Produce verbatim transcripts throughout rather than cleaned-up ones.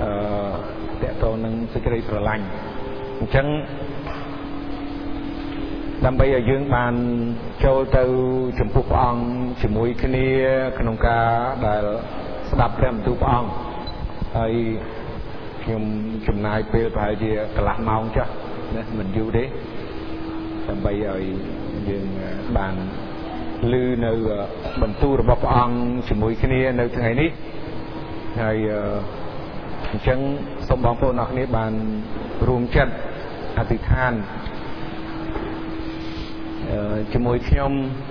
តកតនឹងសេចក្តីស្រឡាញ់អញ្ចឹងដើម្បីឲ្យយើងបានចូលទៅចំពោះព្រះអង្គជាមួយគ្នាក្នុងការដែលស្ដាប់ព្រះបន្ទូលព្រះអង្គហើយខ្ញុំចំណាយពេលប្រហែលជាកន្លះម៉ោងចាស់ណាមិនយូរទេដើម្បីឲ្យយើងបានឮនៅបន្ទូលរបស់ព្រះអង្គជាមួយគ្នានៅថ្ងៃនេះហើយអញ្ចឹងសូមបងប្អូនអរគ្នាបានរួមចិត្តអធិដ្ឋានជាមួយខ្ញុំ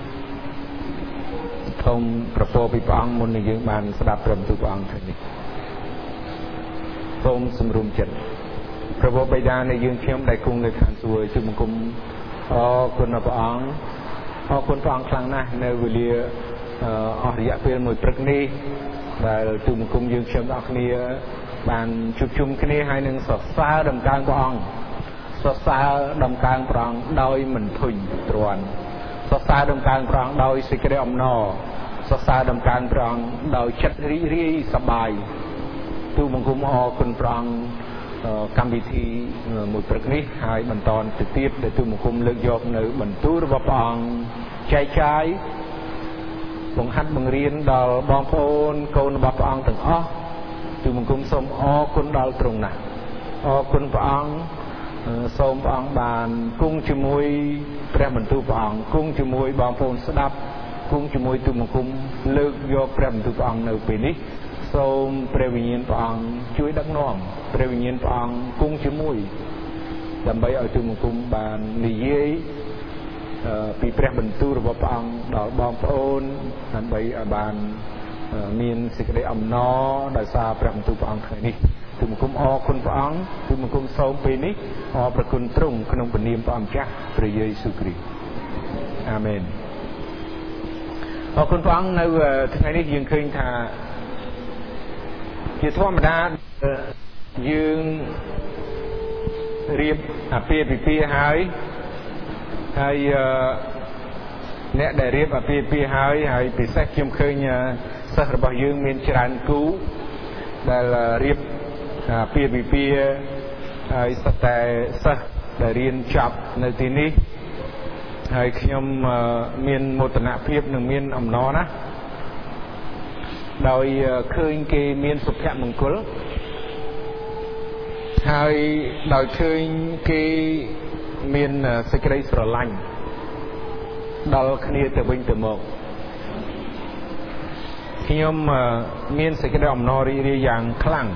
សូមប្រពោពីព្រះអង្គមុននឹងយើងបានស្ដាប់ព្រះបន្ទូលព្រះអង្គថ្ងៃនេះសូមសម្រុំចិត្តព្រះបិតានៃយើងខ្ញុំដែលគង់នៅឋានសួគ៌ជូនបង្គំអរគុណព្រះអង្គអរគុណព្រះអង្គខ្លាំងណាស់នៅវេលាអស់រយៈពេលមួយព្រឹកនេះដែលទូបង្គំយើងខ្ញុំទាំងអស់គ្នាបានជួបជុំគ្នាហើយនឹងសរសើរដំណើរព្រះអង្គសរសើរដំណើរព្រះអង្គដោយមិនធុញទ្រាន់សរសើរដំណើរព្រះអង្គដោយសេចក្តីអំណរសរសើរដំណើរព្រះអង្គដោយចិត្តរីករាយសប្បាយទូបង្គំអរគុណព្រះអង្គកម្មវិធីមួយព្រឹកនេះហើយបន្តទៅទៀតដែលទូបង្គំលើកយកនៅបន្ទូលរបស់ព្រះអង្គចែកចាយបង្ហាត់បង្រៀនដល់បងប្អូនកូនរបស់ព្រះអង្គទាំងអស់ទូបង្គំសូមអរគុណដល់ទ្រង់ណាស់អរគុណព្រះអង្គសូមព្រះអង្គបានគង់ជាមួយព្រះបន្ទូលព្រះអង្គគង់ជាមួយបងប្អូនស្ដាប់គង់ជាមួយទូបង្គំលើកយកព្រះបន្ទូលព្រះអង្គនៅពេលនេះសូមព្រះវិញ្ញាណព្រះអង្គជួយដឹកនាំព្រះវិញ្ញាណព្រះអង្គគង់ជាមួយដើម្បីឲ្យទូបង្គំបាននិយាយពីព្រះបន្ទូលរបស់ព្រះអង្គដល់បងប្អូនដើម្បីឲ្យបានមានសេចក្តីអំណរដោយសារព្រះបន្ទូលព្រះអង្គថ្ងៃនេះទូបង្គំអរគុណព្រះអង្គទូបង្គំសូមពេលនេះអរព្រគុណទ្រង់ក្នុងព្រះនាមព្រះអម្ចាស់ព្រះយេស៊ូវគ្រីស្ទអាមែនអរគុណព្រះអង្គនៅថ្ងៃនេះយើងឃើញថាជាធម្មតាយើងរៀបអាពាហ៍ពិពាហ៍ហើយហើយអ្នកដែលរៀបអាពាហ៍ពិពាហ៍ហើយហើយពិសេសខ្ញុំឃើញសិស្សរបស់យើងមានច្រើនគូដែលរៀបអាពាហ៍ពិពាហ៍ហើយសិតតែសិស្សដែលរៀនចប់នៅទីនេះហើយខ្ញុំមានមោទនភាពនិងមានអំណរណាស់ដោយឃើញគេមានសុភមង្គលហើយដោយឃើញគេមានសេចក្តីស្រឡាញ់ដល់គ្នាទៅវិញទៅមកខ្ញុំមានសេចក្តីអំណររីករាយយ៉ាងខ្លាំង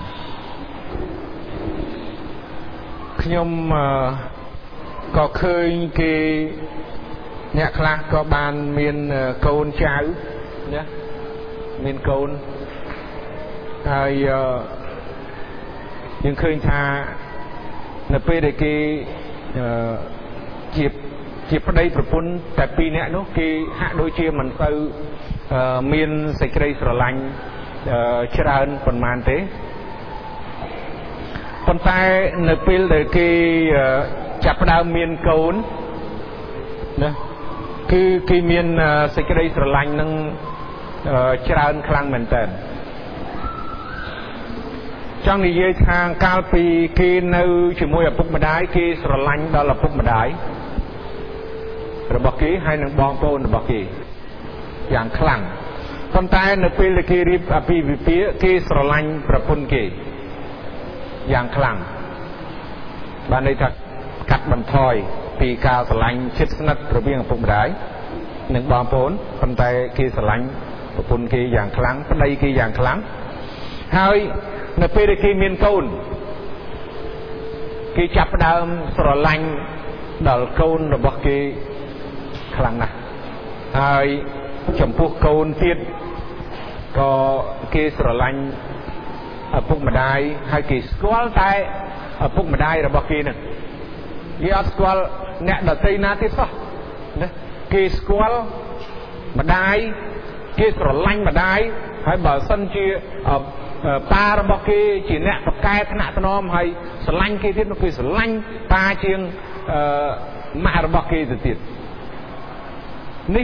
ខ្ញុំក៏ឃើញគេអ្នកខ្លះក៏បានមានកូនចៅណាមានកូនហើយយើងឃើញថានៅពេលដែលគេជាជាប្តីប្រពន្ធតែពីរនាក់នោះគេហាក់ដូចជាមិនទៅមានសេចក្តីស្រឡាញ់ច្រើនប៉ុន្មានទេប៉ុន្តែនៅពេលដែលគេចាប់ផ្ដើមមានកូនណាគឺគេមានសេចក្តីស្រឡាញ់នឹងច្រើនខ្លាំងមែនតើចង់និយាយថាកាលពីគេនៅជាមួយឪពុកម្ដាយគេស្រឡាញ់ដល់ឪពុកម្ដាយរបស់គេហើយនឹងបងប្អូនរបស់គេយ៉ាងខ្លាំងប៉ុន្តែនៅពេលដែលគេរៀបអាពាហ៍ពិពាហ៍គេស្រឡាញ់ប្រពន្ធគេយ៉ាងខ្លាំងបានន័យថាកាត់បន្ថយពីការស្រឡាញ់ជិតស្និទ្ធរវាងឪពុកម្ដាយនិងបងប្អូនប៉ុន្តែគេស្រឡាញ់ប្រពន្ធគេយ៉ាងខ្លាំងប្តីគេយ៉ាងខ្លាំងហើយនៅពេលដែលគេមានកូនគេចាប់ផ្ដើមស្រឡាញ់ដល់កូនរបស់គេខ្លាំងណាស់ហើយចំពោះកូនទៀតក៏គេស្រឡាញ់ឪពុកម្ដាយហើយគេស្គាល់តែឪពុកម្ដាយរបស់គេនឹងគេអត់ស្គាល់អ្នកដទៃណាទៀតសោះណាគេស្គាល់ម្ដាយគេស្រឡាញ់ម្ដាយហើយបើសិនជាប៉ារបស់គេជាអ្នកប្រកែថ្នាក់ថ្នមហើយស្រឡាញ់គេទៀតនោះគេស្រឡាញ់ប៉ាជាងម៉ាក់របស់គេទៅទៀតនេះ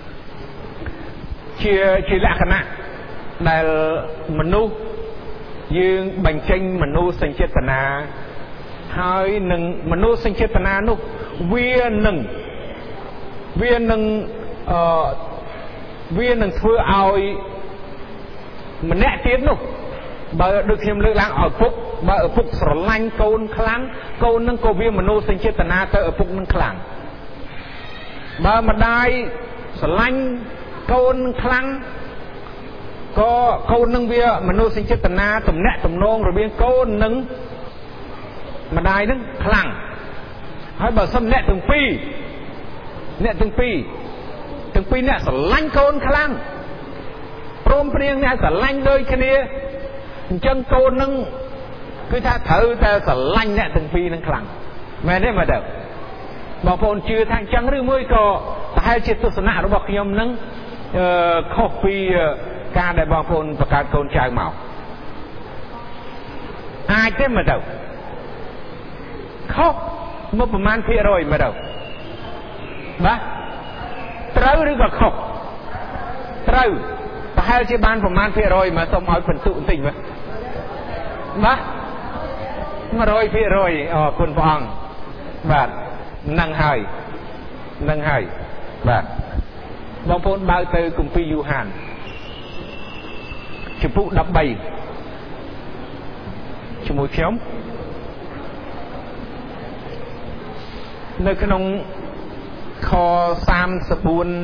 ជាជាលក្ខណៈដែលមនុស្ស dương bành tranh mà nô sinh chết na hai nâng mà nô sinh chết na nô viên nâng viên nâng viên nâng thưa ai mà nẹ tiến nô bà được hiểm lực lãng ở phúc bà ở phúc sở lanh côn kháng côn nâng cô viên mà nô sinh chết na tới ở phúc nâng kháng bà mà đai sở lanh côn kháng có câu nâng bia mà nô sinh chết na tùm nẹ tùm nôn rồi biên câu nâng mà đai nâng khlang hỏi bảo xâm nẹ từng pi nẹ từng pi từng pi nẹ sở lanh câu khlang prom priêng nẹ sở lanh đôi cái nia chân câu nâng cứ tha thử ta sở lanh nẹ từng pi nâng khlang mẹ đấy mà được bảo phồn chưa thang chân rư môi có hai chiếc tu sẵn nạ nó bọc nhom nâng copy ca đại bong phôn và ca côn trai màu ai thế mà đâu khóc một phần man phía rồi mà đâu bác trâuឬក៏ខុសត្រូវប្រហែលជាបានប្រមាណភាគរយមកសូមឲ្យបន្ទុបន្តិចមើលបាទmột trămភាគរយអរគុណព្រះអង្គបាទនឹងហើយនឹងហើយបាទបងប្អូនបើកទៅគម្ពីរយូហានជំពូកដប់បីជាមួយខ្ញុំនៅក្នុងខសាមសិប៤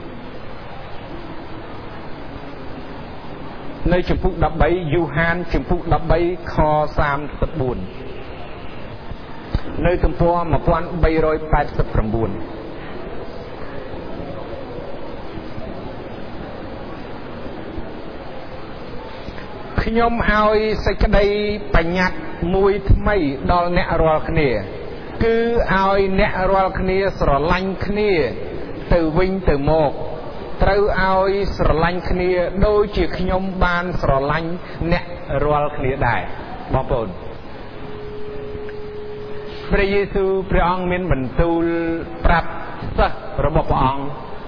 នៅជំពូកដប់បីយូហានជំពូកដប់បីខសាមសិប៤នៅទំព័រmột nghìn ba trăm tám mươi chínខ្ញុំឲ្យសេចក្តីបញ្ញត្តិមួយថ្មីដល់អ្នករាល់គ្នាគឺឲ្យអ្នករាល់គ្នាស្រឡាញ់គ្នាទៅវិញទៅមកត្រូវឲ្យស្រឡាញ់គ្នាដូចជាខ្ញុំបានស្រឡាញ់អ្នករាល់គ្នាដែរបងប្អូនព្រះយេស៊ូវព្រះអង្គមានបន្ទូលប្រាប់សិស្សរបស់ព្រះអង្គ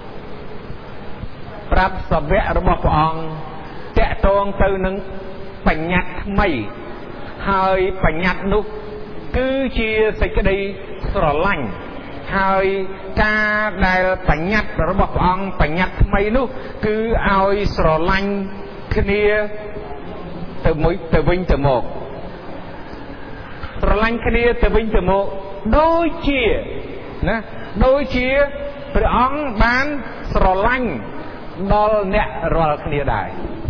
ប្រាប់សាវករបស់ព្រះអង្គតាក់ទងទៅនឹងបញ្ញត្តិថ្មីហើយបញ្ញត្តិនោះគឺជាសេចក្តីស្រឡាញ់ហើយការដែលបញ្ញត្តិរបស់ព្រះអង្គបញ្ញត្តិថ្មីនោះគឺឲ្យស្រឡាញ់គ្នាទៅមួយទៅវិញទៅមកស្រឡាញ់គ្នាទៅវិញទៅមកដូចជាណាដូចជាព្រះអង្គបានស្រឡាញ់ដល់អ្នករាល់គ្នាដែរ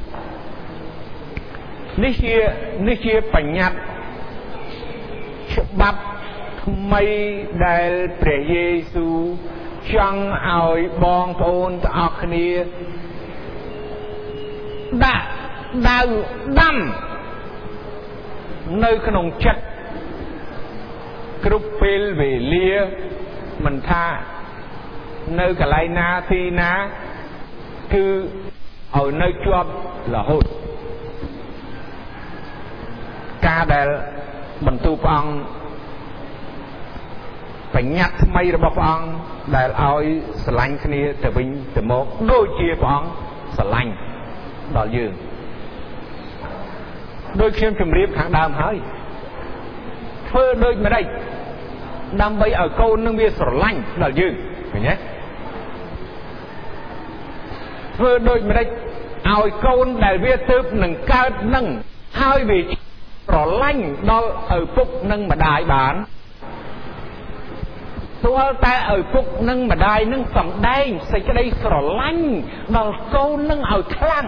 នេះជានេះជាបញ្ញត្តិច្បាប់ថ្មីដែលព្រះយេស៊ូវចង់ឲ្យបងប្អូនទាំងអស់គ្នាដាក់ដៅដាំនៅក្នុងចិត្តគ្រប់ពេលវេលាមិនថានៅកន្លែងណាទីណាគឺឲ្យនៅជាប់រហូតការដែលបន្ទូលព្រះអង្គបញ្ញត្តិថ្មីរបស់ព្រះអង្គដែលឲ្យស្រឡាញ់គ្នាទៅវិញទៅមកដូចជាព្រះអង្គស្រឡាញ់ដល់យើងដូចខ្ញុំជម្រាបខាងដើមហើយធ្វើដូចម្ដេចដើម្បីឲ្យកូននឹងវាស្រឡាញ់ដល់យើងឃើញទេធ្វើដូចម្ដេចឲ្យកូនដែលវាទើបនឹងកើតនឹងហើយវាស្រឡាញ់ដល់ឪពុកនិងម្ដាយបានទោះតែឪពុកនិងម្ដាយនឹងសម្ដែងសេចក្តីស្រឡាញ់ដល់កូននឹងឲ្យខ្លាំង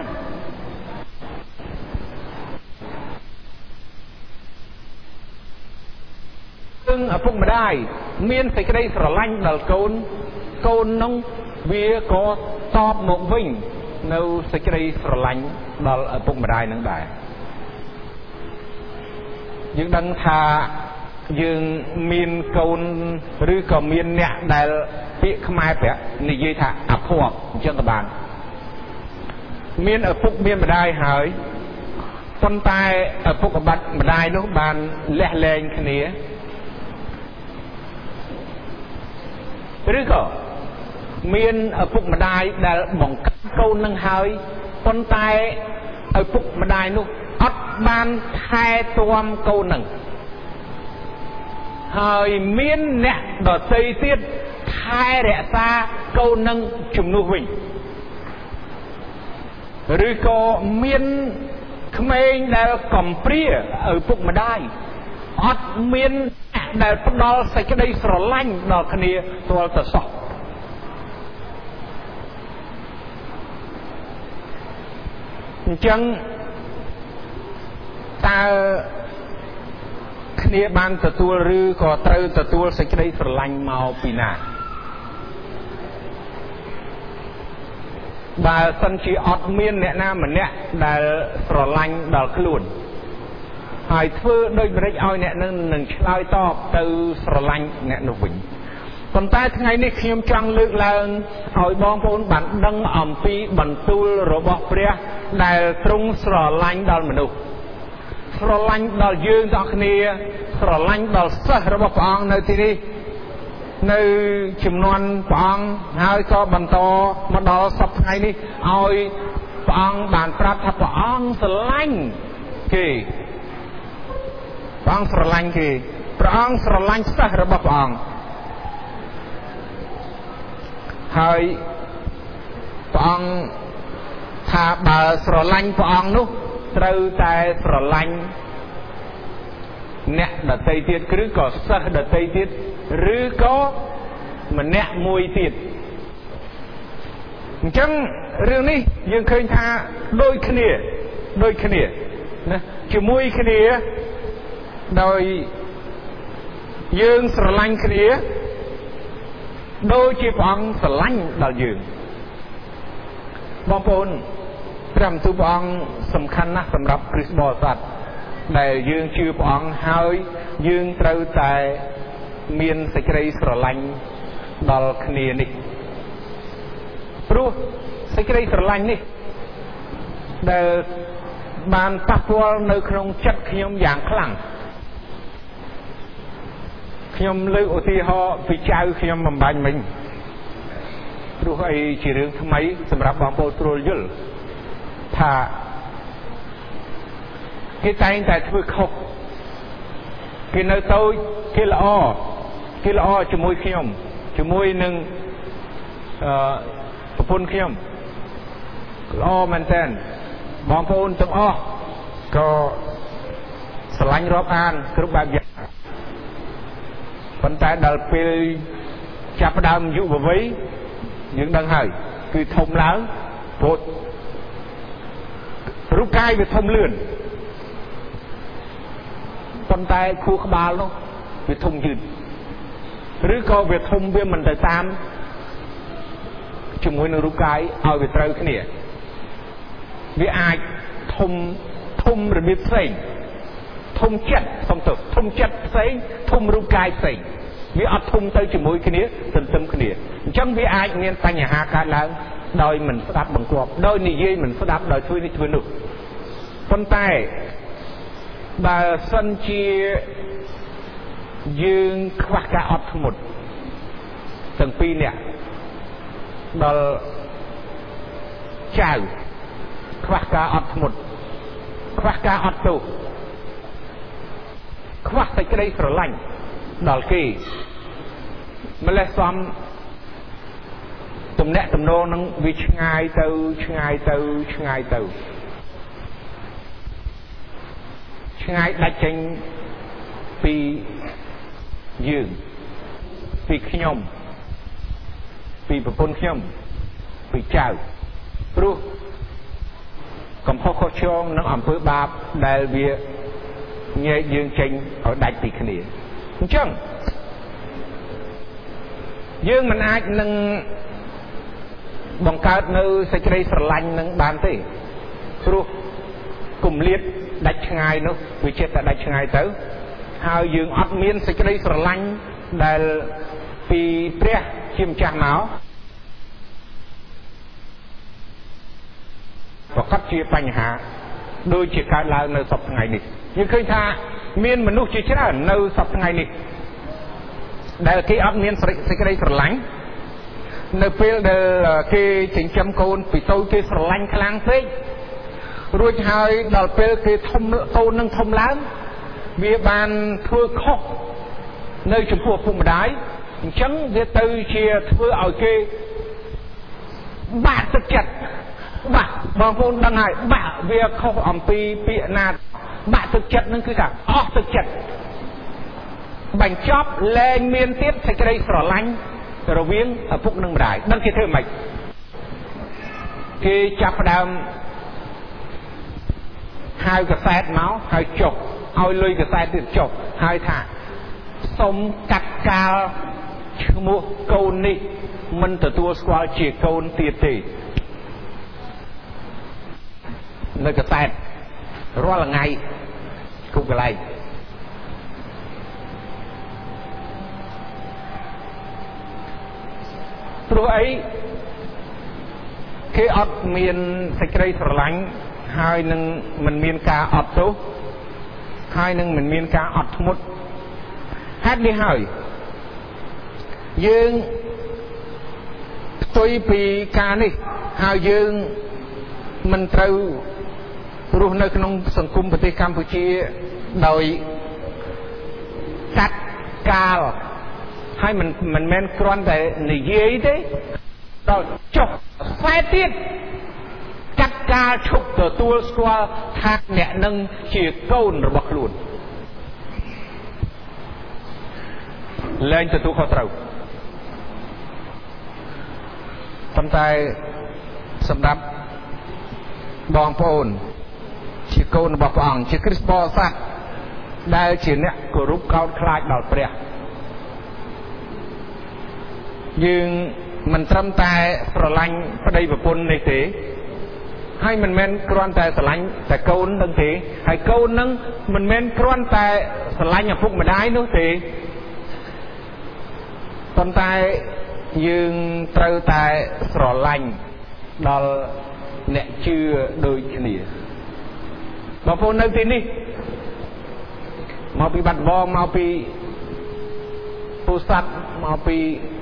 នឹងឪពុកម្ដាយមានសេចក្តីស្រឡាញ់ដល់កូនកូននឹងវាក៏តបមកវិញនៅសេចក្តីស្រឡាញ់ដល់ឪពុកម្ដាយនឹងដែរយើងដឹងថាយើងមានកូនឬក៏មានអ្នកដែលពាក្យខ្មែរប្រាក់និយាយថាអភ័ព្វអញ្ចឹងក៏បានមានឪពុកមានម្ដាយហើយប៉ុន្តែឪពុកបាត់ម្ដាយនោះបានលះលែងគ្នាឬក៏មានឪពុកម្ដាយដែលបង្កើតកូននឹងហើយប៉ុន្តែឪពុកម្ដាយនោះអត់បានថែទាំកូននឹងហើយមានអ្នកដទៃទៀតថែរក្សាកូននឹងជំនួសវិញឬក៏មានក្មេងដែលកំព្រាឪពុកម្ដាយអត់មានដែលផ្ដល់សេចក្តីស្រឡាញ់ដល់គ្នាទាល់តែសោះអញ្ចឹងតើគ្នាបានទទួលឬក៏ត្រូវទទួលសេចក្តីស្រឡាញ់មកពីណាបើសិនជាអត់មានអ្នកណាម្នាក់ដែលស្រឡាញ់ដល់ខ្លួនហើយធ្វើដូចម្តេចឲ្យអ្នកនឹងនឹងឆ្លើយតបទៅស្រឡាញ់អ្នកនោះវិញប៉ុន្តែថ្ងៃនេះខ្ញុំចង់លើកឡើងឲ្យបងប្អូនបានដឹងអំពីបន្ទូលរបស់ព្រះដែលទ្រង់ស្រឡាញ់ដល់មនុស្សស្រឡាញ់ដល់យើងទាំងគ្នាស្រឡាញ់ដល់សិស្សរបស់ព្រះអង្គនៅទីនេះនៅចំនួនព្រះអង្គហើយក៏បន្តមកដល់សប្តាហ៍ថ្ងៃនេះឲ្យព្រះអង្គបានប្រាប់ថាព្រះអង្គស្រឡាញ់គេព្រះអង្គស្រឡាញ់គេព្រះអង្គស្រឡាញ់សិស្សរបស់ព្រះអង្គហើយព្រះអង្គថាបើស្រឡាញ់ព្រះអង្គនោះត្រូវតែស្រឡាញ់អ្នកដទៃទៀតឬក៏សិស្សដទៃទៀតឬក៏ម្នាក់មួយទៀតអញ្ចឹងរឿងនេះយើងឃើញថាដូចគ្នាដូចគ្នាណាជាមួយគ្នាដោយយើងស្រឡាញ់គ្នាដូចជាព្រះអង្គស្រឡាញ់ដល់យើងបងប្អូនព្រះបន្ទូលព្រះអង្គសំខាន់ណាស់សម្រាប់គ្រិស្តបរិស័ទដែលយើងជឿព្រះអង្គហើយយើងត្រូវតែមានសេចក្តីស្រឡាញ់ដល់គ្នានេះព្រោះសេចក្តីស្រឡាញ់នេះដែលបានប៉ះពាល់នៅក្នុងចិត្តខ្ញុំយ៉ាងខ្លាំងខ្ញុំលើកឧទាហរណ៍ពីចៅខ្ញុំបំបញ្ញមិញព្រោះអីជារឿងថ្មីសម្រាប់បងប្អូនស្រួលយល់ថាគេតែងតែធ្វើខុសគេនៅតូចគេល្អគេល្អជាមួយខ្ញុំជាមួយនឹងអឺប្រពន្ធខ្ញុំល្អមែនតើបងប្អូនទាំងអស់ក៏ស្រឡាញ់រាប់អានគ្រប់បែបយ៉ាងប៉ុន្តែដល់ពេលចាប់ផ្ដើមយុវវ័យយើងដឹងហើយគឺធំឡើងព្រោះរូបកាយវាធំលឿនប៉ុន្តែខួរក្បាលនោះវាធំយឺតឬក៏វាធំវាមិនទៅតាមជាមួយនឹងរូបកាយឲ្យវាត្រូវគ្នាវាអាចធំធំរបៀបផ្សេងធំចិត្តសំទោសធំចិត្តផ្សេងធំរូបកាយផ្សេងវាអត់ធំទៅជាមួយគ្នាទន្ទឹមគ្នាអញ្ចឹងវាអាចមានបញ្ហាកើតឡើងដោយមិនស្ដាប់បង្គាប់ដោយនិយាយមិនស្ដាប់ដោយធ្វើនេះធ្វើនោះប៉ុន្តែបើសិនជាយើងខ្វះការអត់ធ្មត់ទាំងពីរនាក់ដល់ចៅខ្វះការអត់ធ្មត់ខ្វះការអត់ទោសខ្វះសេចក្តីស្រឡាញ់ដល់គេម្លេះសំទំនាក់ទំនងនឹងវាឆ្ងាយទៅឆ្ងាយទៅឆ្ងាយទៅឆ្ងាយដាច់ចេញពីយើងពីខ្ញុំពីប្រពន្ធខ្ញុំពីចៅព្រោះកំហុសខុសឆ្គងនឹងអំពើបាបដែលវាញែកយើងចេញឲ្យដាច់ពីគ្នាអញ្ចឹងយើងមិនអាចនឹងបង្កើតនៅសេចក្តីស្រឡាញ់នឹងបានទេព្រោះគម្លាតដាច់ឆ្ងាយនោះវាចិត្តតែដាច់ឆ្ងាយទៅហើយយើងអត់មានសេចក្តីស្រឡាញ់ដែលពីព្រះជាម្ចាស់មកប្រកបជាបញ្ហាដូចជាកើតឡើងនៅសប្តាហ៍ថ្ងៃនេះយើងឃើញថាមានមនុស្សជាច្រើននៅសប្តាហ៍ថ្ងៃនេះដែលគេអត់មានសេចក្តីស្រឡាញ់នៅពេលដែលគេចិញ្ចឹមកូនពីតូចគេស្រឡាញ់ខ្លាំងពេករួចហើយដល់ពេលគេធំកូននឹងធំឡើងវាបានធ្វើខុសនៅចំពោះពុកម្ដាយអញ្ចឹងវាទៅជាធ្វើឲ្យគេបាក់ទឹកចិត្តបាក់បងប្អូនដឹងហើយបាក់វាខុសអំពីពាក្យណាបាក់ទឹកចិត្តនឹងគឺថាអស់ទឹកចិត្តបញ្ចប់លែងមានទៀតសេចក្តីស្រឡាញ់រវាងឪពុកនិងម្ដាយដឹងគេធ្វើម៉េចគេចាប់ផ្ដើមហៅកសែតមកហើយចុះឲ្យលុយកសែតទៀតចុះហើយថាសុំកាត់កាលឈ្មោះកូននេះមិនទទួលស្គាល់ជាកូនទៀតទេនៅកសែតរាល់ថ្ងៃគ្រប់កន្លែងព្រោះអីគេអត់មានសេចក្តីស្រឡាញ់ហើយនឹងមិនមានការអត់ទោសហើយនឹងមិនមានការអត់ធ្មត់ហេតុនេះហើយយើងផ្ទុយពីការនេះហើយយើងមិនត្រូវរស់នៅក្នុងសង្គមប្រទេសកម្ពុជាដោយកាត់កាលហើយមិនមិនមែនគ្រាន់តែនិយាយទេដល់ចុះខ្សែទៀតកាត់កាលឈប់ទទួលស្គាល់ថាអ្នកនឹងជាកូនរបស់ខ្លួនលែងទទួលខុសត្រូវប៉ុន្តែសម្រាប់បងប្អូនជាកូនរបស់ព្រះអង្គជាគ្រិស្តបរិស័ទដែលជាអ្នកគោរពកោតខ្លាចដល់ព្រះយើងមិនត្រឹមតែស្រឡាញ់ប្តីប្រពន្ធនេះទេហើយមិនមែនគ្រាន់តែស្រឡាញ់តែកូននឹងទេហើយកូននឹងមិនមែនគ្រាន់តែស្រឡាញ់ឪពុកម្ដាយនោះទេប៉ុន្តែយើងត្រូវតែស្រឡាញ់ដល់អ្នកជឿដូចគ្នាបងប្អូននៅទីនេះមកពីបាត់ដំបងមកពីពោធិ៍សាត់មកពី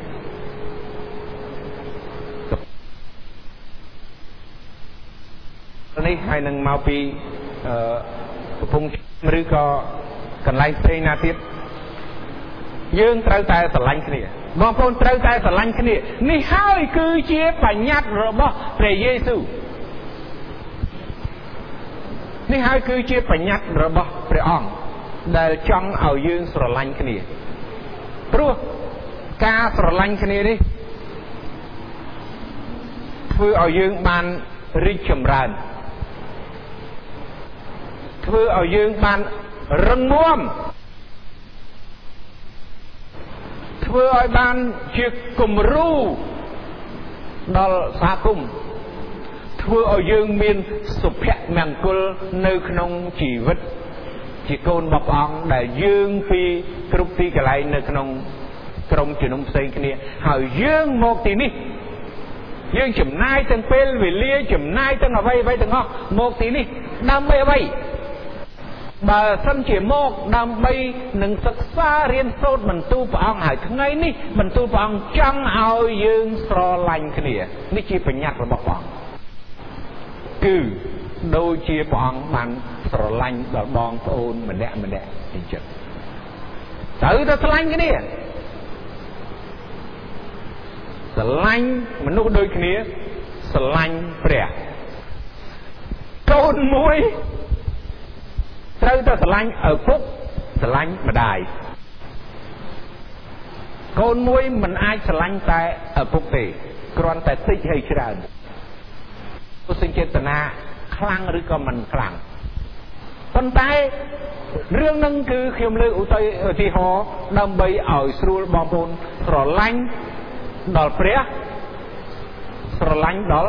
នេះហើយនឹងមកពីអឺកំពង់ឬក៏កន្លែងផ្សេងណាទៀតយើងត្រូវតែស្រឡាញ់គ្នាបងប្អូនត្រូវតែស្រឡាញ់គ្នានេះហើយគឺជាបញ្ញត្តិរបស់ព្រះយេស៊ូវនេះហើយគឺជាបញ្ញត្តិរបស់ព្រះអង្គដែលចង់ឲ្យយើងស្រឡាញ់គ្នាព្រោះការស្រឡាញ់គ្នានេះធ្វើឲ្យយើងបានរីកចម្រើនធ្វើឲ្យយើងបានរឹងមាំធ្វើឲ្យបានជាគំរូដល់សហគមន៍ធ្វើឲ្យយើងមានសុភមង្គលនៅក្នុងជីវិតជាកូនរបស់ព្រះអង្គដែលយើងពីគ្រប់ទីកន្លែងនៅក្នុងក្រុមជំនុំផ្សេងគ្នាហើយយើងមកទីនេះយើងចំណាយទាំងពេលវេលាចំណាយទាំងអ្វីអ្វីទាំងអស់មកទីនេះដើម្បីអ្វីបើសិនជាមកដើម្បីនឹងសិក្សារៀនសូត្របន្ទូលព្រះអង្គហើយថ្ងៃនេះបន្ទូលព្រះអង្គចង់ឲ្យយើងស្រឡាញ់គ្នានេះជាបញ្ញត្តិរបស់ព្រះអង្គគឺដូចជាព្រះអង្គបានស្រឡាញ់ដល់បងប្អូនម្នាក់ម្នាក់អញ្ចឹងត្រូវតែស្រឡាញ់គ្នាស្រឡាញ់មនុស្សដូចគ្នាស្រឡាញ់ព្រះកូនមួយត្រូវតែស្រឡាញ់ឪពុកស្រឡាញ់ម្ដាយកូនមួយមិនអាចស្រឡាញ់តែឪពុកទេគ្រាន់តែតិចហើយច្រើនទស្សនចេតនាខ្លាំងឬក៏មិនខ្លាំងប៉ុន្តែរឿងហ្នឹងគឺខ្ញុំលើកឧទាហរណ៍ដើម្បីឲ្យស្រួលបងប្អូនស្រឡាញ់ដល់ព្រះស្រឡាញ់ដល់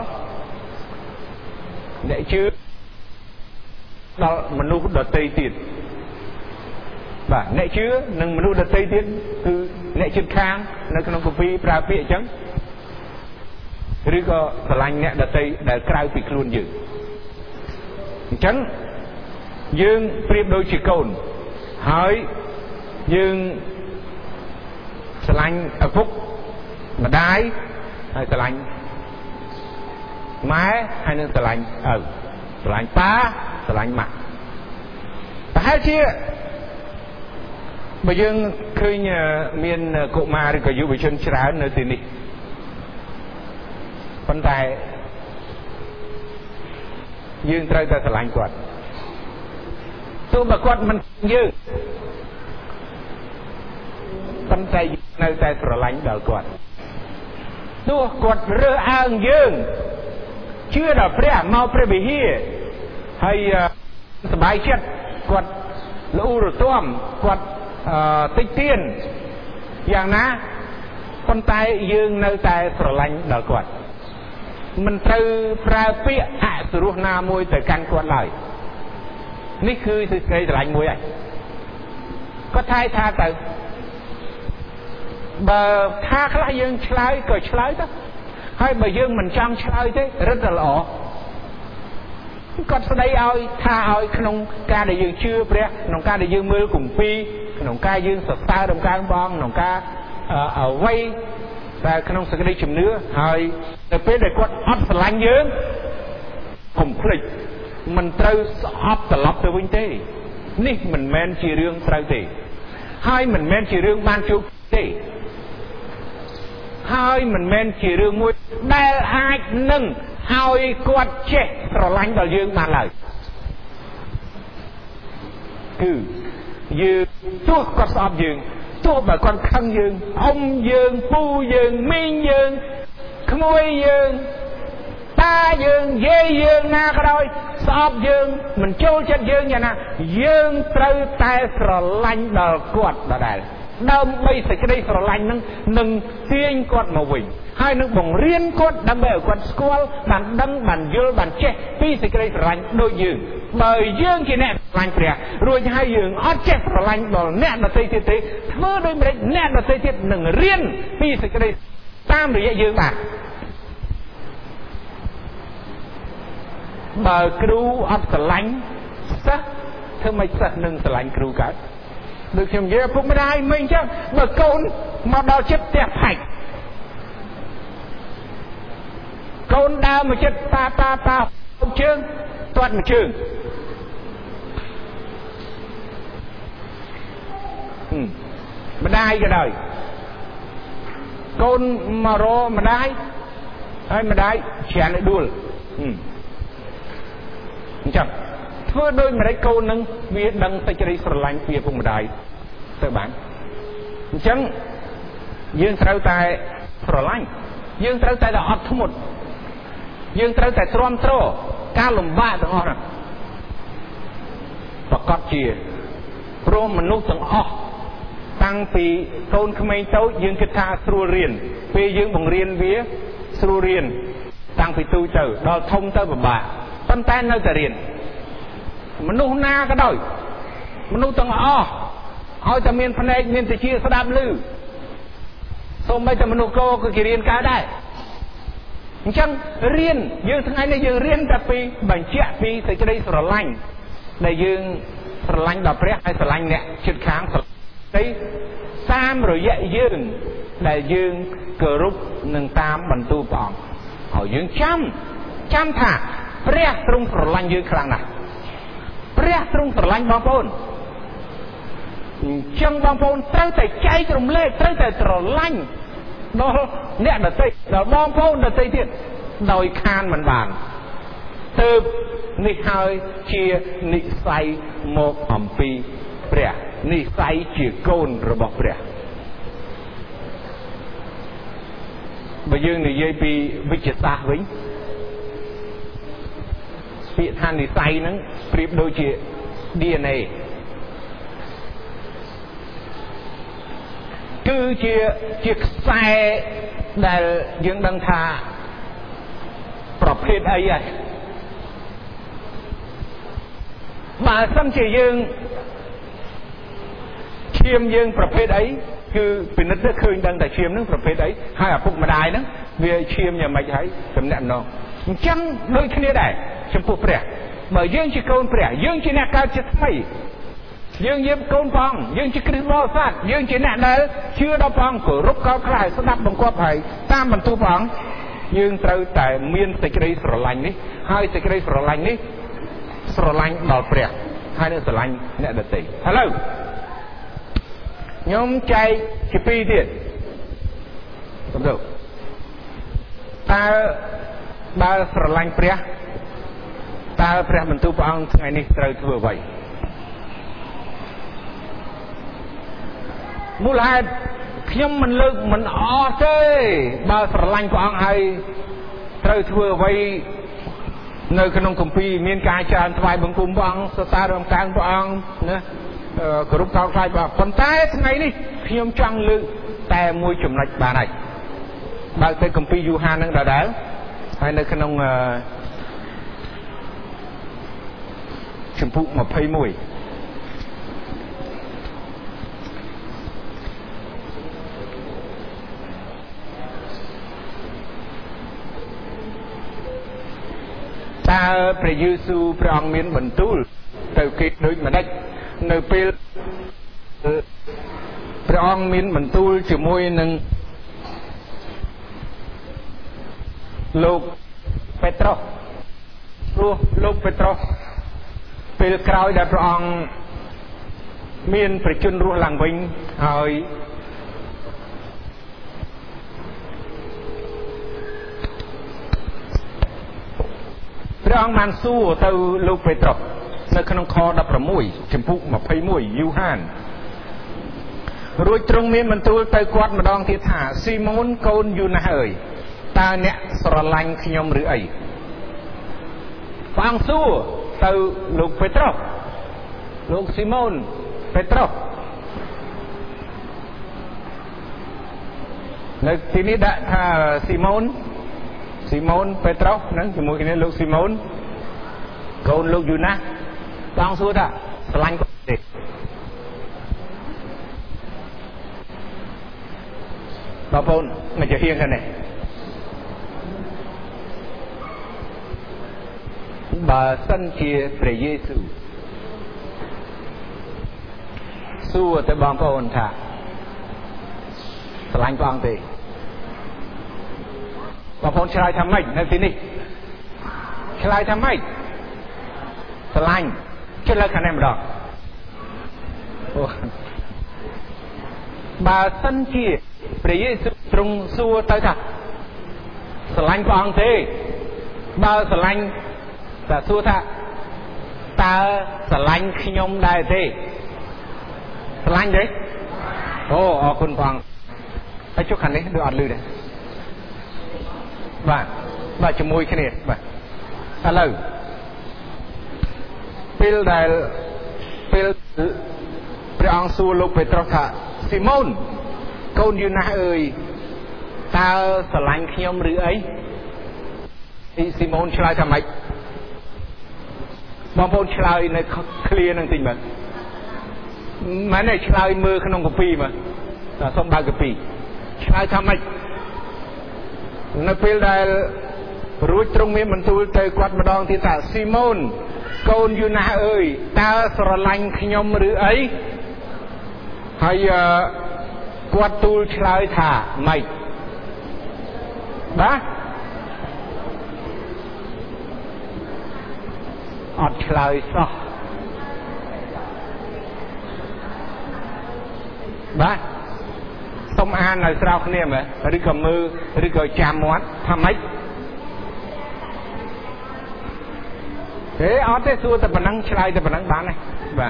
អ្នកជឿដល់មនុស្សដទៃទៀតបាទអ្នកជឿនិងមនុស្សដទៃទៀតគឺអ្នកជិតខាងនៅក្នុងគម្ពីរប្រើពាក្យអញ្ចឹងឬក៏ស្រឡាញ់អ្នកដទៃដែលក្រៅពីខ្លួនយើងអញ្ចឹងយើងប្រៀបដូចជាកូនហើយយើងស្រឡាញ់ឪពុកម្ដាយហើយស្រឡាញ់ម៉ែហើយនឹងស្រឡាញ់ឪស្រឡាញ់ប៉ាស្រឡាញ់ម៉ាក់ប្រហែលជាបើយើងឃើញមានកុមារឬក៏យុវជនច្រើននៅទីនេះប៉ុន្តែយើងត្រូវតែស្រឡាញ់គាត់ទោះបើគាត់មិនយើងប៉ុន្តែនៅតែស្រឡាញ់ដល់គាត់ទោះគាត់រើសអើងយើងជឿដល់ព្រះមកព្រះវិហារហើយសប្បាយចិត្តគាត់លូរទាំគាត់តិចទៀនយ៉ាងណាប៉ុន្តែយើងនៅតែស្រឡាញ់ដល់គាត់មិនត្រូវប្រើពាក្យអសុរោះណាមួយទៅកាន់គាត់ឡើយនេះគឺសេចក្តីស្រឡាញ់មួយហើយគាត់ថាថាទៅបើថាខ្លះយើងឆ្លើយក៏ឆ្លើយទៅហើយបើយើងមិនចង់ឆ្លើយទេរឹតតែល្អគាត់ស្ដីឲ្យថាឲ្យក្នុងការដែលយើងជឿព្រះក្នុងការដែលយើងមើលគម្ពីរក្នុងការយើងសរសើរដំណើរបងក្នុងការអ្វីតែក្នុងសេចក្តីជំនឿហើយទៅពេលដែលគាត់អត់ស្រឡាញ់យើងកុំភ្លេចមិនត្រូវស្អប់ត្រឡប់ទៅវិញទេនេះមិនមែនជារឿងត្រូវទេហើយមិនមែនជារឿងបានជួបទេហើយមិនមែនជារឿងមួយដែលអាចនឹងឲ្យគាត់ចេះស្រឡាញ់ដល់យើងបានឡើយគឺយើងទោះគាត់ស្អប់យើងទោះបើគាត់ខឹងយើងអ៊ំយើងពូយើងមីងយើងក្មួយយើងតាយើងយាយយើងណាក៏ដោយស្អប់យើងមិនចូលចិត្តយើងយ៉ាងណាយើងត្រូវតែស្រឡាញ់ដល់គាត់ដដែលដើម្បីសេចក្តីស្រឡាញ់នឹងនឹងទាញគាត់មកវិញហើយនឹងបង្រៀនគាត់ដើម្បីឲ្យគាត់ស្គាល់បានដឹងបានយល់បានចេះពីសេចក្តីស្រឡាញ់ដូចយើងបើយើងជាអ្នកស្រឡាញ់ព្រះរួចហើយយើងអត់ចេះស្រឡាញ់ដល់អ្នកដទៃទៀតទេធ្វើដូចម្តេចអ្នកដទៃទៀតនឹងរៀនពីសេចក្តីតាមរយៈយើងបាទបើគ្រូអត់ស្រឡាញ់សិស្សធ្វើម៉េចសិស្សនឹងស្រឡាញ់គ្រូកើតដូចខ្ញុំនិយាយពុកម្ដាយមិនអញ្ចឹងបើកូនមកដល់ចិត្តផ្ទះផាច់កូនដើរមកចិត្តតាតាតាជើងទាត់មួយជើងម្ដាយក៏ដោយកូនមករកម្ដាយហើយម្ដាយច្រានឲ្យដួលអញ្ចឹងធ្វើដូចម្ដេចកូននឹងវាដឹងសេចក្តីស្រឡាញ់ពីឪពុកម្ដាយទៅបានអញ្ចឹងយើងត្រូវតែស្រឡាញ់យើងត្រូវតែអត់ធ្មត់យើងត្រូវតែទ្រាំទ្រការលំបាកទាំងអស់ហ្នឹងប្រកបជាព្រោះមនុស្សទាំងអស់តាំងពីកូនក្មេងតូចយើងគិតថាស្រួលរៀនពេលយើងបង្រៀនវាស្រួលរៀនតាំងពីទូចទៅដល់ធំទៅពិបាកប៉ុន្តែនៅតែរៀនមនុស្សណាក៏ដោយមនុស្សទាំងអស់ឲ្យតែមានភ្នែកមានតិចស្ដាប់ឮសូម្បីតែមនុស្សគោក៏គេរៀនកើតដែរអញ្ចឹងរៀនយើងថ្ងៃនេះយើងរៀនតែពីបញ្ជាក់ពីសេចក្តីស្រឡាញ់ដែលយើងស្រឡាញ់ដល់ព្រះហើយស្រឡាញ់អ្នកជិតខាងស្រឡាញ់តាមរយៈយើងដែលយើងគោរពនឹងតាមបន្ទូលព្រះអង្គហើយយើងចាំចាំថាព្រះទ្រង់ស្រឡាញ់យើងខ្លាំងណាស់ព្រះទ្រង់ស្រឡាញ់បងប្អូនអញ្ចឹងបងប្អូនត្រូវតែចែករំលែកត្រូវតែស្រឡាញ់ដល់អ្នកដទៃដល់បងប្អូនដទៃទៀតដោយខានមិនបានទើបនេះហើយជានិស្ស័យមកអំពីព្រះនិស្ស័យជាកូនរបស់ព្រះបើយើងនិយាយពីវិជ្ជសាស្ត្រវិញពាក្យថានិស្ស័យហ្នឹងប្រៀបដូចជា ឌី អេន เอ គឺជាជាខ្សែដែលយើងដឹងថាប្រភេទអីហើយបើសិនជាយើងឈាមយើងប្រភេទអីគឺពិនិត្យទៅឃើញដឹងតែឈាមហ្នឹងប្រភេទអីហើយឪពុកម្ដាយហ្នឹងវាឈាមយ៉ាងម៉េចហើយតំណាក់ម្ដងអញ្ចឹងដូចគ្នាដែរចំពោះព្រះបើយើងជាកូនព្រះយើងជាអ្នកកើតជាថ្មីយើងជាកូនព្រះអង្គយើងជាគ្រីស្ទបរិស័ទយើងជាអ្នកដែលជឿដល់ព្រះអង្គគោរពកោតក្រែស្ដាប់បង្គាប់ហើយតាមបន្ទូលព្រះអង្គយើងត្រូវតែមានសេចក្តីស្រឡាញ់នេះហើយសេចក្តីស្រឡាញ់នេះស្រឡាញ់ដល់ព្រះហើយនឹងស្រឡាញ់អ្នកដទៃឥឡូវខ្ញុំចែកជាពីរទៀតសំដៅតើបើស្រឡាញ់ព្រះតើព្រះបន្ទូលព្រះអង្គថ្ងៃនេះត្រូវធ្វើអ្វីមូលហេតុខ្ញុំមិនលើកមិនអត់ទេបើស្រឡាញ់ព្រះអង្គហើយត្រូវធ្វើអ្វីនៅក្នុងគម្ពីរមានការច្រើនថ្វាយបង្គំព្រះអង្គសរសើររំកើងព្រះអង្គណាគោរពកោតខ្លាចព្រះអង្គប៉ុន្តែថ្ងៃនេះខ្ញុំចង់លើកតែមួយចំណុចបានហើយបើទៅគម្ពីរយូហាននឹងដដែលហើយនៅក្នុងជំពូកยี่สิบเอ็ดតើព្រះយេស៊ូវព្រះអង្គមានបន្ទូលទៅគេដូចម្ដេចនៅពេលព្រះអង្គមានបន្ទូលជាមួយនឹងលោកពេត្រុសព្រោះលោកពេត្រុសពេលក្រោយដែលព្រះអង្គមានប្រជញ្ញរស់ឡើងវិញហើយព្រះអង្គបានសួរទៅលោកពេត្រុសនៅក្នុងខដប់ប្រាំមួយជំពូកยี่สิบเอ็ดយូហានរួចទ្រង់មានបន្ទូលទៅគាត់ម្ដងទៀតថាស៊ីម៉ូនកូនយូណាស់អើយតើអ្នកស្រឡាញ់ខ្ញុំឬអីព្រះអង្គសួរទៅលោកពេត្រុសលោកស៊ីម៉ូនពេត្រុសនៅទីនេះដាក់ថាស៊ីម៉ូនស៊ីម៉ូនពេត្រុសហ្នឹងជាមួយគ្នាលោកស៊ីម៉ូនកូនលោកយូណាស់ព្រះអង្គសួរថាស្រឡាញ់គាត់ទេបងប្អូនមិនជាហៀងទេនេះបើសិនជាព្រះយេស៊ូវសួរទៅបងប្អូនថាស្រឡាញ់ព្រះអង្គទេបងប្អូនឆ្លើយថាម៉េចនៅទីនេះឆ្លើយថាម៉េចស្រឡាញ់ចុះលើខាងនេះម្ដងបើសិនជាព្រះយេស៊ូវទ្រង់សួរទៅថាស្រឡាញ់ព្រះអង្គទេបើស្រឡាញ់តែសួរថាតើស្រឡាញ់ខ្ញុំដែរទេស្រឡាញ់ទេអូអរគុណព្រះអង្គហើយចុះខាងនេះដូចអត់លឺដែរបាទបាទជាមួយគ្នាបាទឥឡូវពេលដែលពេលព្រះអង្គសួរលោកពេត្រុសថាស៊ីម៉ូនកូនយូណាស់អើយតើស្រឡាញ់ខ្ញុំឬអីស៊ីម៉ូនឆ្លើយថាម៉េចបងប្អូនឆ្លើយនៅឃ្លានឹងតិចមើលមិនទេឆ្លើយមើលក្នុងកាពីមើលតែសុំបើកកាពីឆ្លើយថាម៉េចនៅពេលដែលរួចទ្រង់មានបន្ទូលទៅគាត់ម្ដងទៀតថាស៊ីម៉ូនកូនយូណាស់អើយតើស្រឡាញ់ខ្ញុំឬអីហើយគាត់ទូលឆ្លើយថាម៉េចបាទអត់ឆ្លើយសោះបាទសូមអានឲ្យស្រាវគ្នាមើលឬក៏មើលឬក៏ចាំមាត់ថាម៉េចហេអត់ទេសួរតែប៉ុណ្ណឹងឆ្លើយតែប៉ុណ្ណឹងបានទេបាទ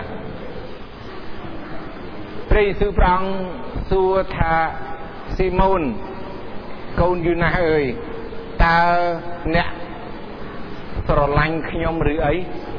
ព្រះយេស៊ូវព្រះអង្គសួរថាស៊ីម៉ូនកូនយូណាស់អើយតើអ្នកស្រឡាញ់ខ្ញុំឬអី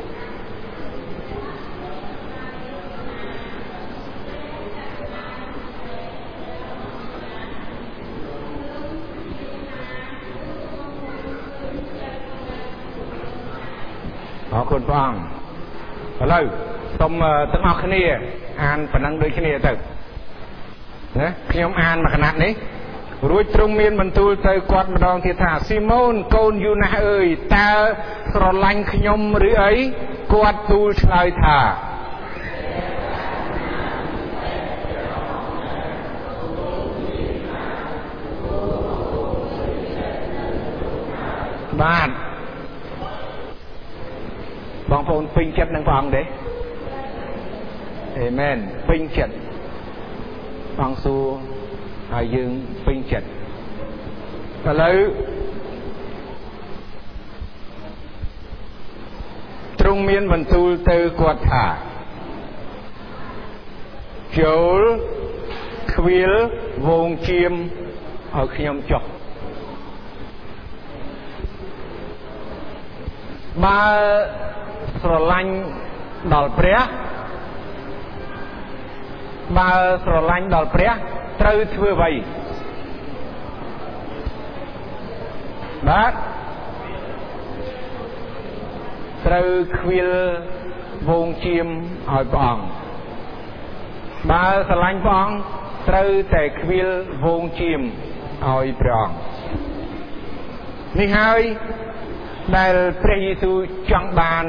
អរគុណព្រះអង្គឥឡូវសូមទាំងអស់គ្នាអានប៉ុណ្ណឹងដូចគ្នាទៅណាខ្ញុំអានមកកណាត់នេះរួចទ្រង់មានបន្ទូលទៅគាត់ម្ដងទៀតថាស៊ីម៉ូនកូនយូណាស់អើយតើស្រឡាញ់ខ្ញុំឬអីគាត់ទូលឆ្លើយថាបាទបងប្អូនពេញចិត្តនឹងព្រះអង្គទេអេមែនពេញចិត្តព្រះអង្គសួរហើយយើងពេញចិត្តឥឡូវទ្រង់មានបន្ទូលទៅគាត់ថាចូលខ្វៀលវងជាមឲ្យខ្ញុំចុះបើស្រឡាញ់ដល់ព្រះបើស្រឡាញ់ដល់ព្រះត្រូវធ្វើអ្វីបាទត្រូវខ្វៀលវងជាមឲ្យព្រះអង្គបើស្រឡាញ់ព្រះអង្គត្រូវតែខ្វៀលវងជាមឲ្យព្រះអង្គនេះហើយដែលព្រះយេស៊ូវចង់បាន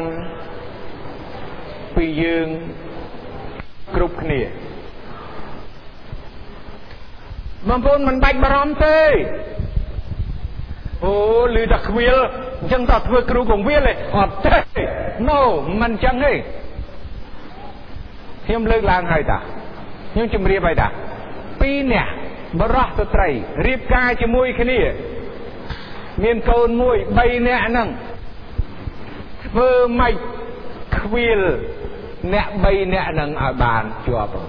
ពីយើងគ្រប់គ្នាបងប្អូនមិនបាច់បារម្ភទេអូឮតែខ្វៀលអញ្ចឹងតើធ្វើគ្រូកងវាលទេអត់ទេ no មិនអញ្ចឹងទេខ្ញុំលើកឡើងហើយតាខ្ញុំជម្រាបហើយតាពីរនាក់បរិសុទ្ធស្ត្រីរៀបការជាមួយគ្នាមានកូនមួយបីនាក់ហ្នឹងធ្វើម៉េចខ្វៀលអ្នកបីនាក់ហ្នឹងឲ្យបានជាប់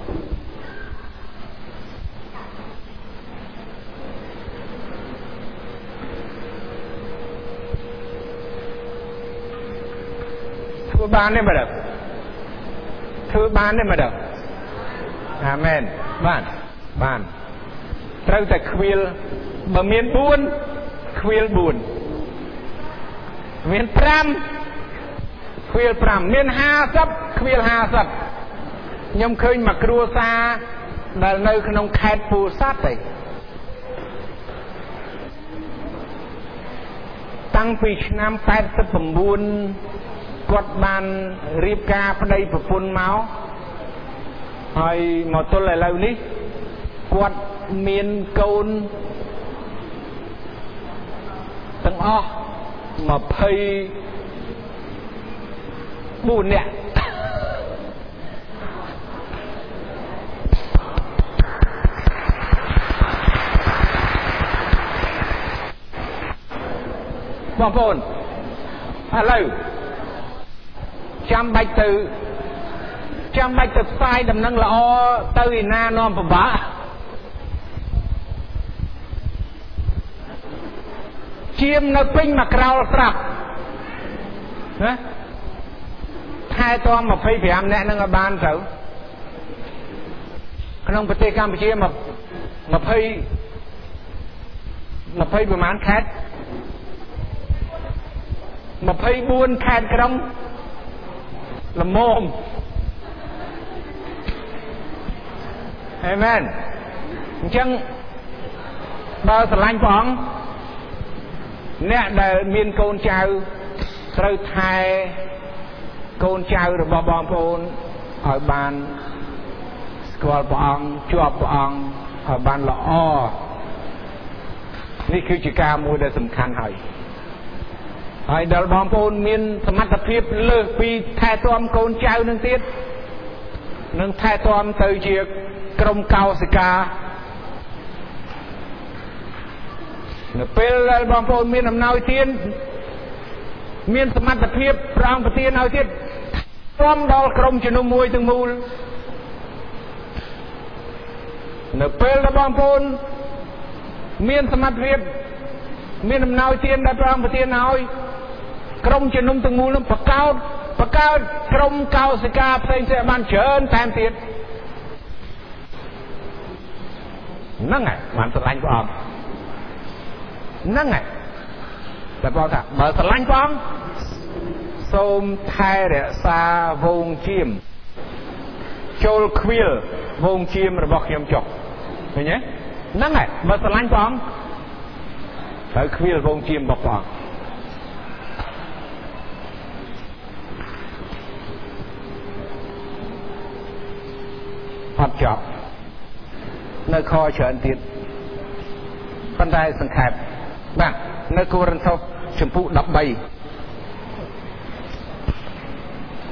ធ្វើបានទេមើលធ្វើបានទេមើលអាមែនបានបានត្រូវតែខ្វៀលបើមានបួនខ្វៀលបួនមានប្រាំខ្វៀលប្រាំមានហាសិបខ្វៀលហាសិបខ្ញុំឃើញមកគ្រួសារដែលនៅក្នុងខេត្តពោធិ៍សាត់ទេតាំងពីឆ្នាំแปดสิบเก้าគាត់បានរៀបការប្តីប្រពន្ធមកហើយមកទល់ឥឡូវនេះគាត់មានកូនទាំងអស់24នាក់បងប្អូនឥឡូវចាំបាច់ទៅចាំបាច់ទៅផ្សាយដំណឹងល្អទៅឯណានាំពិបាកជាមនៅពេញមកក្រោលស្រាប់ណាថែទាំยี่สิบห้าនាក់នឹងឲ្យបានទៅក្នុងប្រទេសកម្ពុជា20 20ប្រហែលខេត្ត24ខេត្តក្រុងល្មមអាមែនអញ្ចឹងបើស្រឡាញ់ព្រះអង្គអ្នកដែលមានកូនចៅត្រូវថែកូនចៅរបស់បងប្អូនឲ្យបានស្គាល់ព្រះអង្គជាប់ព្រះអង្គឲ្យបានល្អនេះគឺជាការមួយដែលសំខាន់ហើយហើយដល់បងប្អូនមានសមត្ថភាពលើសពីថែទាំកូនចៅនឹងទៀតនឹងថែទាំទៅជាក្រុមកោសិកានៅពេលដែលបងប្អូនមានអំណោយទានមានសមត្ថភាពព្រះអង្គប្រទានឲ្យទៀតព្រមដល់ក្រុមជំនុំមួយទាំងមូលនៅពេលដែលបងប្អូនមានសមត្ថភាពមានអំណោយទានដែលព្រះអង្គប្រទានឲ្យក្រុមជំនុំទាំងមូលនឹងបកោតបកោតក្រុមកោសិកាផ្សេងៗបានច្រើនតាមទៀតហ្នឹងហើយបានស្រឡាញ់ព្រះអង្គហ្នឹងហើយតែបងថាបើស្រឡាញ់ព្រះអង្គសូមថែរក្សាវងជាមចូលខ្វៀលវងជាមរបស់ខ្ញុំចុះឃើញទេហ្នឹងហើយបើស្រឡាញ់ព្រះអង្គត្រូវខ្វៀលវងជាមរបស់ព្រះអង្គអត់ចប់នៅខច្រើនទៀតប៉ុន្តែសង្ខេបបាទនៅកូរិនថូសជំពូក13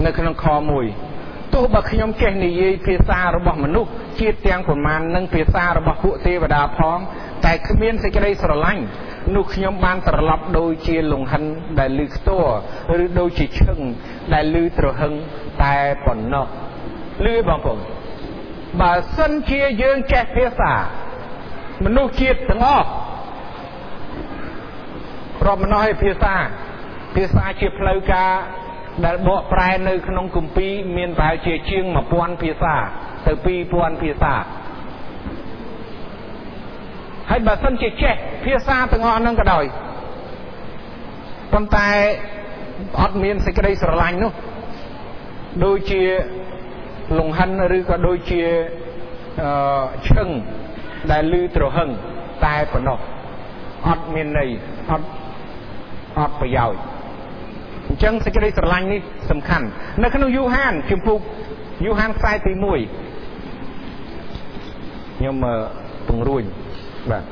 នៅក្នុងខមួយទោះបើខ្ញុំចេះនិយាយភាសារបស់មនុស្សជាតិទាំងប្រមាណនិងភាសារបស់ពួកទេវតាផងតែគ្មានសេចក្តីស្រឡាញ់នោះខ្ញុំបានត្រឡប់ដូចជាលង្ហិនដែលលឺខ្ទរឬដូចជាឈឹងដែលលឺទ្រហឹងតែប៉ុណ្ណោះលឺបងប្អូនបើសិនជាយើងចេះភាសាមនុស្សជាតិទាំងអស់រាប់មិនអស់ឯភាសាភាសាជាផ្លូវការដែលបកប្រែនៅក្នុងគម្ពីរមានប្រហែលជាជាងមួយពាន់ភាសាទៅពីរពាន់ភាសាហើយបើសិនជាចេះភាសាទាំងអស់ហ្នឹងក៏ដោយប៉ុន្តែអត់មានសេចក្តីស្រឡាញ់នោះដូចជាលង្ហិនឬក៏ដូចជាអឺឈឹងដែលលឺទ្រហឹងតែប៉ុណ្ណោះអត់មានន័យអត់អត់ប្រយោជន៍អញ្ចឹងសេចក្តីស្រឡាញ់នេះសំខាន់នៅក្នុងយូហានជំពូកយូហានខ្សែទីមួយខ្ញុំពង្រួញបាទ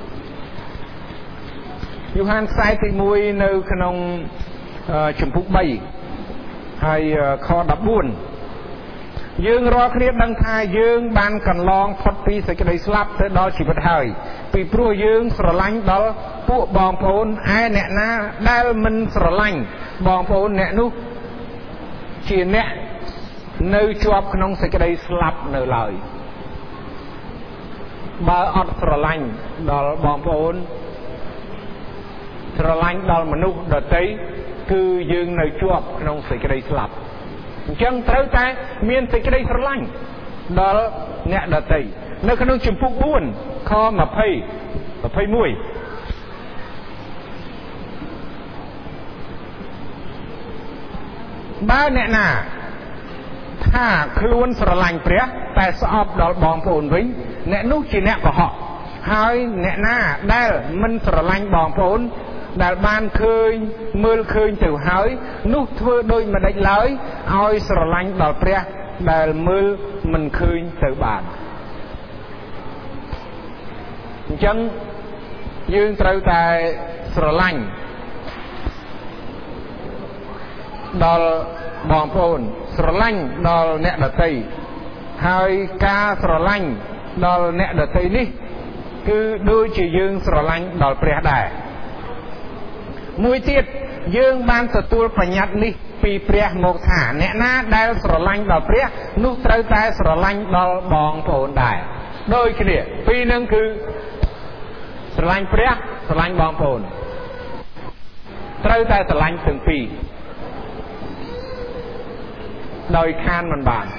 យូហានខ្សែទីមួយនៅក្នុងជំពូកបីហើយខដប់បួនយើងរាល់គ្នាដឹងថាយើងបានកន្លងផុតពីសេចក្តីស្លាប់ទៅដល់ជីវិតហើយពីព្រោះយើងស្រឡាញ់ដល់ពួកបងប្អូនឯអ្នកណាដែលមិនស្រឡាញ់បងប្អូនអ្នកនោះជាអ្នកនៅជាប់ក្នុងសេចក្តីស្លាប់នៅឡើយបើអត់ស្រឡាញ់ដល់បងប្អូនស្រឡាញ់ដល់មនុស្សដទៃគឺយើងនៅជាប់ក្នុងសេចក្តីស្លាប់អញ្ចឹងត្រូវតែមានសេចក្តីស្រឡាញ់ដល់អ្នកដទៃនៅក្នុងជំពូកបួនខยี่สิบ ยี่สิบเอ็ดបើអ្នកណាថាខ្លួនស្រឡាញ់ព្រះតែស្អប់ដល់បងប្អូនវិញអ្នកនោះជាអ្នកកុហកហើយអ្នកណាដែលមិនស្រឡាញ់បងប្អូនដែលបានឃើញមើលឃើញទៅហើយនោះធ្វើដូចមិនដេចឡើយឲ្យស្រឡាញ់ដល់ព្រះដែលមើលមិនឃើញទៅបានអញ្ចឹងយើងត្រូវតែស្រឡាញ់ដល់បងប្អូនស្រឡាញ់ដល់អ្នកដទៃហើយការស្រឡាញ់ដល់អ្នកដទៃនេះគឺដូចជាយើងស្រឡាញ់ដល់ព្រះដែរមួយទៀតយើងបានទទួលបញ្ញត្តិនេះពីព្រះមកថាអ្នកណាដែលស្រឡាញ់ដល់ព្រះនោះត្រូវតែស្រឡាញ់ដល់បងប្អូនដែរដូចគ្នាពីរនឹងគឺស្រឡាញ់ព្រះស្រឡាញ់បងប្អូនត្រូវតែស្រឡាញ់ទាំងពីរដោយខានមិនបាន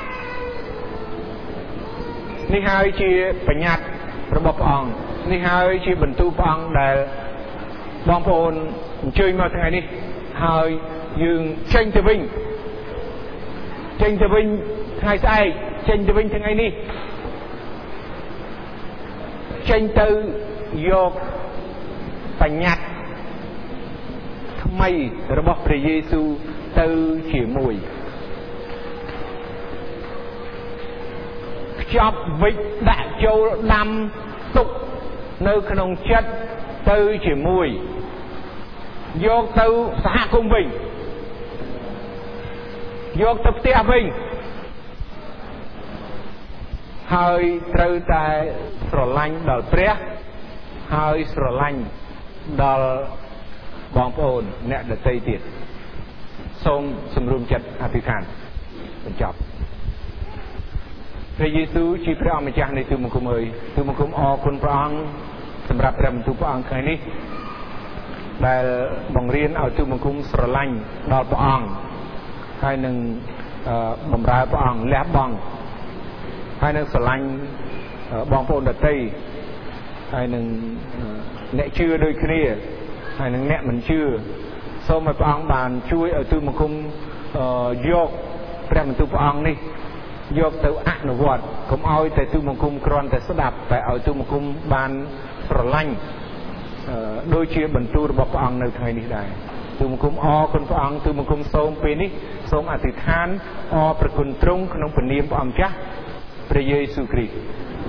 នេះហើយជាបញ្ញត្តិរបស់ព្រះអង្គនេះហើយជាបន្ទូលព្រះអង្គដែលបងប្អូនអញ្ជើញមកថ្ងៃនេះហើយយើងចេញទៅវិញចេញទៅវិញថ្ងៃស្អែកចេញទៅវិញថ្ងៃនេះចេញទៅយកបញ្ញត្តិថ្មីរបស់ព្រះយេស៊ូវទៅជាមួយខ្ចប់វិច្ចដាក់ចូលដាំទុកនៅក្នុងចិត្តទៅជាមួយយកទៅសហគមន៍វិញយកទៅផ្ទះវិញហើយត្រូវតែស្រឡាញ់ដល់ព្រះហើយស្រឡាញ់ដល់បងប្អូនអ្នកដទៃទៀតសូមសម្រុំចិត្តអធិដ្ឋានបញ្ចប់ព្រះយេស៊ូវជាព្រះអម្ចាស់នៃទូលបង្គំអើយទូលបង្គំអរគុណព្រះអង្គសម្រាប់ព្រះបន្ទូលព្រះអង្គថ្ងៃនេះដែលបង្រៀនឲ្យទូលបង្គំស្រឡាញ់ដល់ព្រះអង្គហើយនឹងបម្រើព្រះអង្គលះបង់ហើយនឹងស្រឡាញ់បងប្អូនដទៃហើយនឹងអ្នកជឿដូចគ្នាហើយនឹងអ្នកមិនជឿសូមឲ្យព្រះអង្គបានជួយឲ្យទូលបង្គំយកព្រះបន្ទូលព្រះអង្គនេះយកទៅអនុវត្តកុំឲ្យតែទូលបង្គំគ្រាន់តែស្ដាប់តែឲ្យទូលបង្គំបានស្រឡាញ់ដូចជាបន្ទូលរបស់ព្រះអង្គនៅថ្ងៃនេះដែរទូលបង្គំអរគុណព្រះអង្គទូលបង្គំសូមពេលនេះសូមអធិដ្ឋានអរព្រគុណទ្រង់ក្នុងព្រះនាមព្រះអង្គម្ចាស់ព្រះយេស៊ូវគ្រីស្ទ